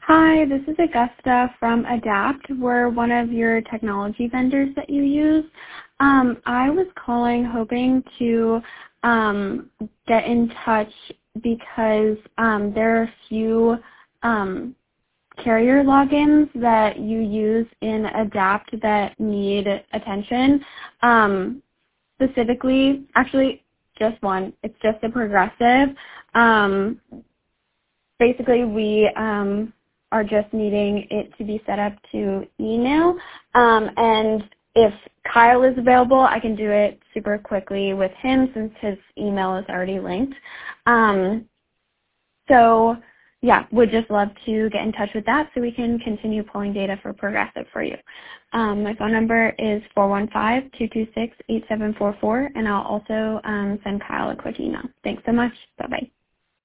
Hi, this is Augusta from Adapt. We're one of your technology vendors that you use. I was calling hoping to get in touch because there are a few carrier logins that you use in Adapt that need attention. Specifically, actually, just one. It's just a Progressive. Basically, we are just needing it to be set up to email. And if Kyle is available, I can do it super quickly with him since his email is already linked. So yeah, would just love to get in touch with that so we can continue pulling data for Progressive for you. My phone number is 415-226-8744, and I'll also send Kyle a quick email. Thanks so much. Bye-bye.